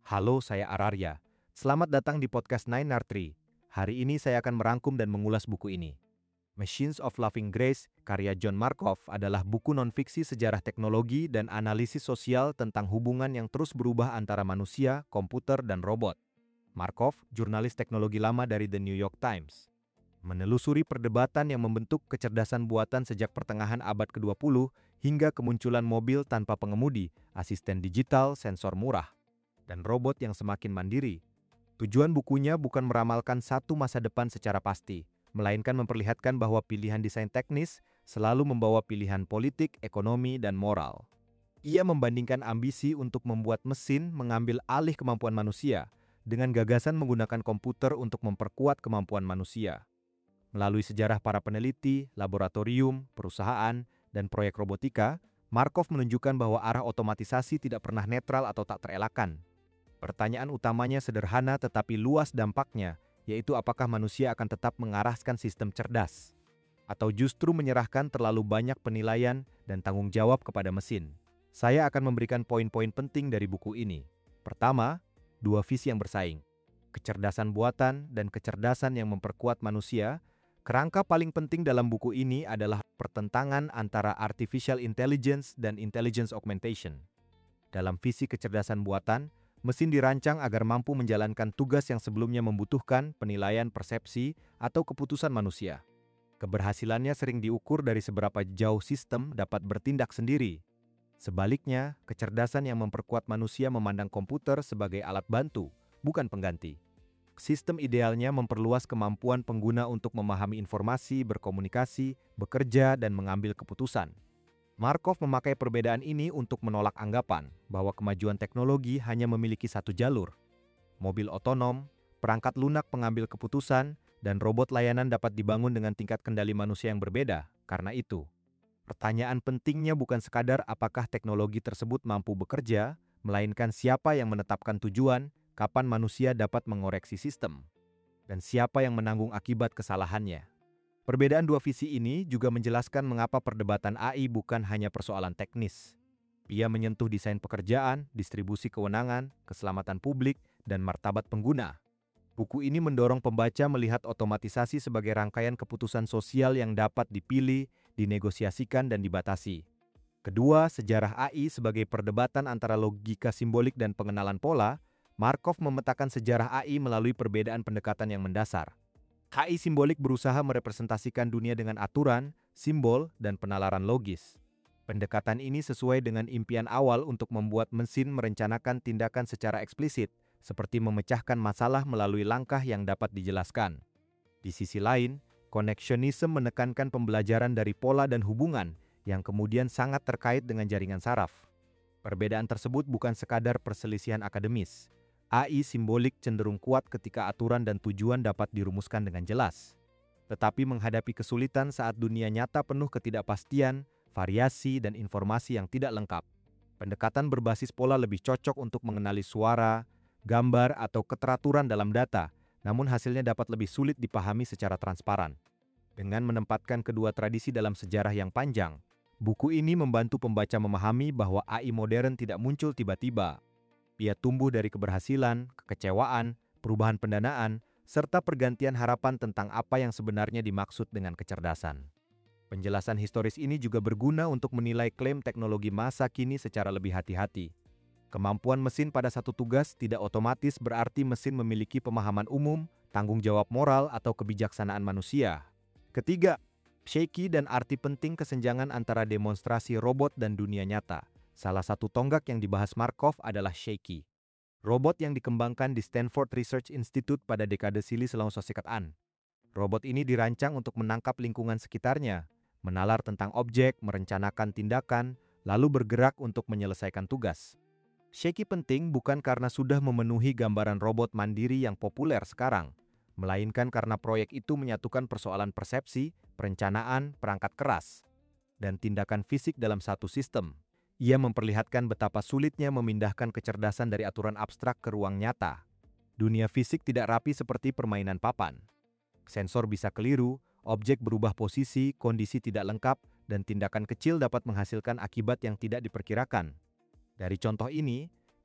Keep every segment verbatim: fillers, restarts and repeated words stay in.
Halo, saya Ararya. Selamat datang di podcast Nine R Tree. Hari ini saya akan merangkum dan mengulas buku ini. Machines of Loving Grace, karya John Markov, adalah buku nonfiksi sejarah teknologi dan analisis sosial tentang hubungan yang terus berubah antara manusia, komputer, dan robot. Markov, jurnalis teknologi lama dari The New York Times, menelusuri perdebatan yang membentuk kecerdasan buatan sejak pertengahan abad ke dua puluh hingga kemunculan mobil tanpa pengemudi, asisten digital, sensor murah, dan robot yang semakin mandiri. Tujuan bukunya bukan meramalkan satu masa depan secara pasti, melainkan memperlihatkan bahwa pilihan desain teknis selalu membawa pilihan politik, ekonomi, dan moral. Ia membandingkan ambisi untuk membuat mesin mengambil alih kemampuan manusia dengan gagasan menggunakan komputer untuk memperkuat kemampuan manusia. Melalui sejarah para peneliti, laboratorium, perusahaan, dan proyek robotika, Markov menunjukkan bahwa arah otomatisasi tidak pernah netral atau tak terelakkan. Pertanyaan utamanya sederhana tetapi luas dampaknya, yaitu apakah manusia akan tetap mengarahkan sistem cerdas, atau justru menyerahkan terlalu banyak penilaian dan tanggung jawab kepada mesin. Saya akan memberikan poin-poin penting dari buku ini. Pertama, dua visi yang bersaing. Kecerdasan buatan dan kecerdasan yang memperkuat manusia. Kerangka paling penting dalam buku ini adalah pertentangan antara artificial intelligence dan intelligence augmentation. Dalam visi kecerdasan buatan, mesin dirancang agar mampu menjalankan tugas yang sebelumnya membutuhkan penilaian persepsi atau keputusan manusia. Keberhasilannya sering diukur dari seberapa jauh sistem dapat bertindak sendiri. Sebaliknya, kecerdasan yang memperkuat manusia memandang komputer sebagai alat bantu, bukan pengganti. Sistem idealnya memperluas kemampuan pengguna untuk memahami informasi, berkomunikasi, bekerja, dan mengambil keputusan. Markov memakai perbedaan ini untuk menolak anggapan bahwa kemajuan teknologi hanya memiliki satu jalur. Mobil otonom, perangkat lunak pengambil keputusan, dan robot layanan dapat dibangun dengan tingkat kendali manusia yang berbeda. Karena itu, pertanyaan pentingnya bukan sekadar apakah teknologi tersebut mampu bekerja, melainkan siapa yang menetapkan tujuan, kapan manusia dapat mengoreksi sistem, dan siapa yang menanggung akibat kesalahannya. Perbedaan dua visi ini juga menjelaskan mengapa perdebatan A I bukan hanya persoalan teknis. Ia menyentuh desain pekerjaan, distribusi kewenangan, keselamatan publik, dan martabat pengguna. Buku ini mendorong pembaca melihat otomatisasi sebagai rangkaian keputusan sosial yang dapat dipilih, dinegosiasikan, dan dibatasi. Kedua, sejarah A I sebagai perdebatan antara logika simbolik dan pengenalan pola. Markov memetakan sejarah A I melalui perbedaan pendekatan yang mendasar. A I simbolik berusaha merepresentasikan dunia dengan aturan, simbol, dan penalaran logis. Pendekatan ini sesuai dengan impian awal untuk membuat mesin merencanakan tindakan secara eksplisit, seperti memecahkan masalah melalui langkah yang dapat dijelaskan. Di sisi lain, connectionism menekankan pembelajaran dari pola dan hubungan yang kemudian sangat terkait dengan jaringan saraf. Perbedaan tersebut bukan sekadar perselisihan akademis. A I simbolik cenderung kuat ketika aturan dan tujuan dapat dirumuskan dengan jelas. Tetapi menghadapi kesulitan saat dunia nyata penuh ketidakpastian, variasi, dan informasi yang tidak lengkap. Pendekatan berbasis pola lebih cocok untuk mengenali suara, gambar, atau keteraturan dalam data, namun hasilnya dapat lebih sulit dipahami secara transparan. Dengan menempatkan kedua tradisi dalam sejarah yang panjang, buku ini membantu pembaca memahami bahwa A I modern tidak muncul tiba-tiba. Ia tumbuh dari keberhasilan, kekecewaan, perubahan pendanaan, serta pergantian harapan tentang apa yang sebenarnya dimaksud dengan kecerdasan. Penjelasan historis ini juga berguna untuk menilai klaim teknologi masa kini secara lebih hati-hati. Kemampuan mesin pada satu tugas tidak otomatis berarti mesin memiliki pemahaman umum, tanggung jawab moral, atau kebijaksanaan manusia. Ketiga, shaky dan arti penting kesenjangan antara demonstrasi robot dan dunia nyata. Salah satu tonggak yang dibahas Markov adalah Shaky, robot yang dikembangkan di Stanford Research Institute pada dekade seribu sembilan ratus an. Robot ini dirancang untuk menangkap lingkungan sekitarnya, menalar tentang objek, merencanakan tindakan, lalu bergerak untuk menyelesaikan tugas. Shaky penting bukan karena sudah memenuhi gambaran robot mandiri yang populer sekarang, melainkan karena proyek itu menyatukan persoalan persepsi, perencanaan, perangkat keras, dan tindakan fisik dalam satu sistem. Ia memperlihatkan betapa sulitnya memindahkan kecerdasan dari aturan abstrak ke ruang nyata. Dunia fisik tidak rapi seperti permainan papan. Sensor bisa keliru, objek berubah posisi, kondisi tidak lengkap, dan tindakan kecil dapat menghasilkan akibat yang tidak diperkirakan. Dari contoh ini,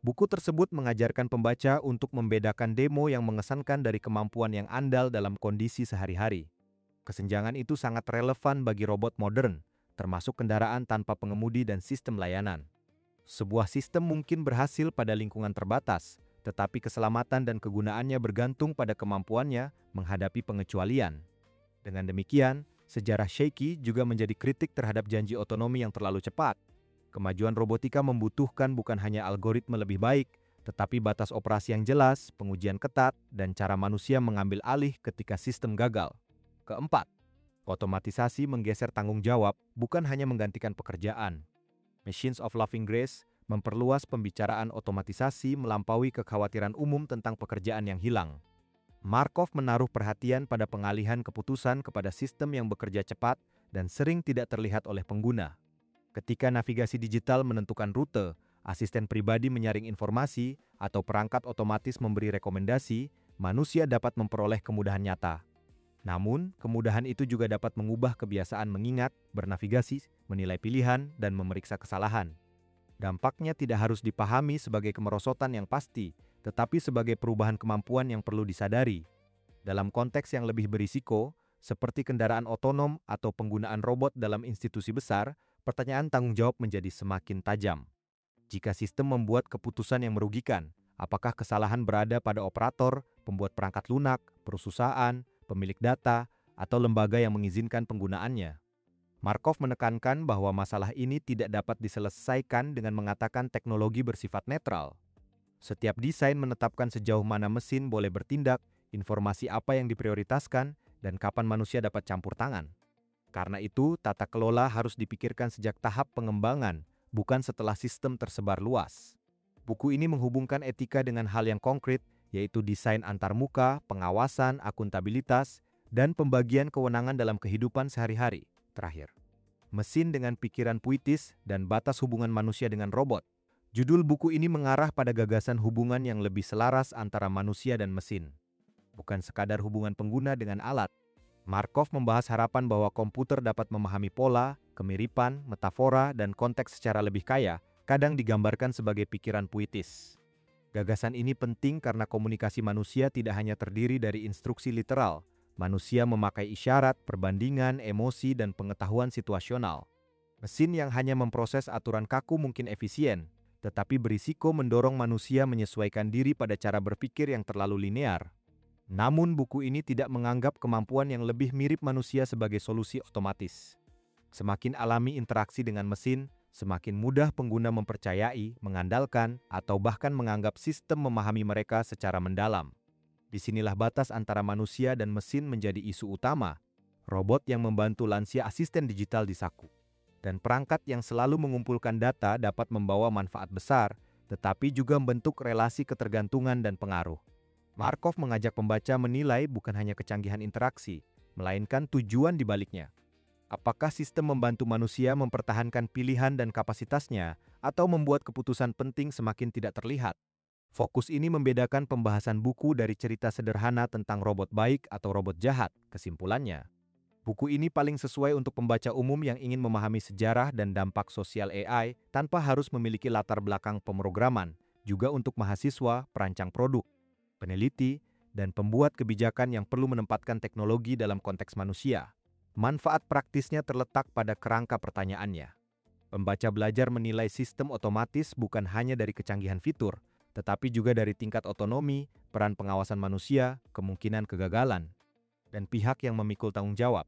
Buku tersebut mengajarkan pembaca untuk membedakan demo yang mengesankan dari kemampuan yang andal dalam kondisi sehari-hari. Kesenjangan itu sangat relevan bagi robot modern, termasuk kendaraan tanpa pengemudi dan sistem layanan. Sebuah sistem mungkin berhasil pada lingkungan terbatas, tetapi keselamatan dan kegunaannya bergantung pada kemampuannya menghadapi pengecualian. Dengan demikian, sejarah Shaky juga menjadi kritik terhadap janji otonomi yang terlalu cepat. Kemajuan robotika membutuhkan bukan hanya algoritma lebih baik, tetapi batas operasi yang jelas, pengujian ketat, dan cara manusia mengambil alih ketika sistem gagal. Keempat, otomatisasi menggeser tanggung jawab, bukan hanya menggantikan pekerjaan. Machines of Laughing Grace memperluas pembicaraan otomatisasi melampaui kekhawatiran umum tentang pekerjaan yang hilang. Markov menaruh perhatian pada pengalihan keputusan kepada sistem yang bekerja cepat dan sering tidak terlihat oleh pengguna. Ketika navigasi digital menentukan rute, asisten pribadi menyaring informasi, atau perangkat otomatis memberi rekomendasi, manusia dapat memperoleh kemudahan nyata. Namun, kemudahan itu juga dapat mengubah kebiasaan mengingat, bernavigasi, menilai pilihan, dan memeriksa kesalahan. Dampaknya tidak harus dipahami sebagai kemerosotan yang pasti, tetapi sebagai perubahan kemampuan yang perlu disadari. Dalam konteks yang lebih berisiko, seperti kendaraan otonom atau penggunaan robot dalam institusi besar, pertanyaan tanggung jawab menjadi semakin tajam. Jika sistem membuat keputusan yang merugikan, apakah kesalahan berada pada operator, pembuat perangkat lunak, perusahaan, pemilik data, atau lembaga yang mengizinkan penggunaannya? Markov menekankan bahwa masalah ini tidak dapat diselesaikan dengan mengatakan teknologi bersifat netral. Setiap desain menetapkan sejauh mana mesin boleh bertindak, informasi apa yang diprioritaskan, dan kapan manusia dapat campur tangan. Karena itu, tata kelola harus dipikirkan sejak tahap pengembangan, bukan setelah sistem tersebar luas. Buku ini menghubungkan etika dengan hal yang konkret, yaitu desain antarmuka, pengawasan, akuntabilitas, dan pembagian kewenangan dalam kehidupan sehari-hari. Terakhir, mesin dengan pikiran puitis dan batas hubungan manusia dengan robot. Judul buku ini mengarah pada gagasan hubungan yang lebih selaras antara manusia dan mesin. Bukan sekadar hubungan pengguna dengan alat. Markov membahas harapan bahwa komputer dapat memahami pola, kemiripan, metafora, dan konteks secara lebih kaya, kadang digambarkan sebagai pikiran puitis. Gagasan ini penting karena komunikasi manusia tidak hanya terdiri dari instruksi literal. Manusia memakai isyarat, perbandingan, emosi, dan pengetahuan situasional. Mesin yang hanya memproses aturan kaku mungkin efisien, tetapi berisiko mendorong manusia menyesuaikan diri pada cara berpikir yang terlalu linear. Namun buku ini tidak menganggap kemampuan yang lebih mirip manusia sebagai solusi otomatis. Semakin alami interaksi dengan mesin, semakin mudah pengguna mempercayai, mengandalkan, atau bahkan menganggap sistem memahami mereka secara mendalam. Disinilah batas antara manusia dan mesin menjadi isu utama. Robot yang membantu lansia asisten digital di saku. Dan perangkat yang selalu mengumpulkan data dapat membawa manfaat besar, tetapi juga membentuk relasi ketergantungan dan pengaruh. Markov mengajak pembaca menilai bukan hanya kecanggihan interaksi, melainkan tujuan di baliknya. Apakah sistem membantu manusia mempertahankan pilihan dan kapasitasnya, atau membuat keputusan penting semakin tidak terlihat? Fokus ini membedakan pembahasan buku dari cerita sederhana tentang robot baik atau robot jahat. Kesimpulannya, buku ini paling sesuai untuk pembaca umum yang ingin memahami sejarah dan dampak sosial A I tanpa harus memiliki latar belakang pemrograman, juga untuk mahasiswa, perancang produk, peneliti, dan pembuat kebijakan yang perlu menempatkan teknologi dalam konteks manusia. Manfaat praktisnya terletak pada kerangka pertanyaannya. Pembaca belajar menilai sistem otomatis bukan hanya dari kecanggihan fitur, tetapi juga dari tingkat otonomi, peran pengawasan manusia, kemungkinan kegagalan, dan pihak yang memikul tanggung jawab.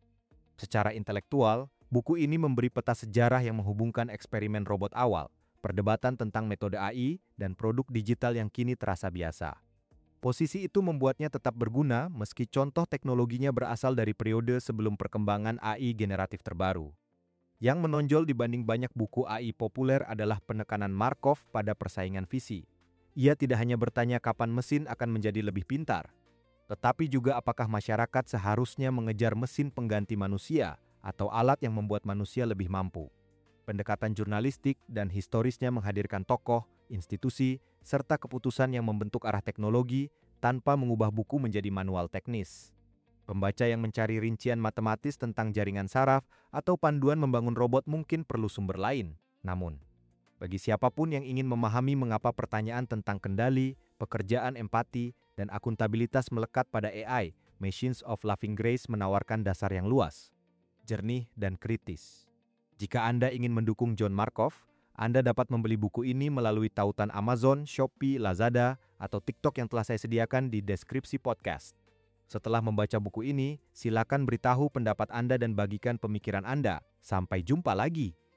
Secara intelektual, buku ini memberi peta sejarah yang menghubungkan eksperimen robot awal, perdebatan tentang metode A I, dan produk digital yang kini terasa biasa. Posisi itu membuatnya tetap berguna meski contoh teknologinya berasal dari periode sebelum perkembangan A I generatif terbaru. Yang menonjol dibanding banyak buku A I populer adalah penekanan Markov pada persaingan visi. Ia tidak hanya bertanya kapan mesin akan menjadi lebih pintar, tetapi juga apakah masyarakat seharusnya mengejar mesin pengganti manusia atau alat yang membuat manusia lebih mampu. Pendekatan jurnalistik dan historisnya menghadirkan tokoh, institusi, serta keputusan yang membentuk arah teknologi tanpa mengubah buku menjadi manual teknis. Pembaca yang mencari rincian matematis tentang jaringan saraf atau panduan membangun robot mungkin perlu sumber lain. Namun, Bagi siapapun yang ingin memahami mengapa pertanyaan tentang kendali, pekerjaan empati, dan akuntabilitas melekat pada A I, Machines of Loving Grace menawarkan dasar yang luas, jernih, dan kritis. Jika Anda ingin mendukung John Markov, Anda dapat membeli buku ini melalui tautan Amazon, Shopee, Lazada, atau TikTok yang telah saya sediakan di deskripsi podcast. Setelah membaca buku ini, silakan beritahu pendapat Anda dan bagikan pemikiran Anda. Sampai jumpa lagi!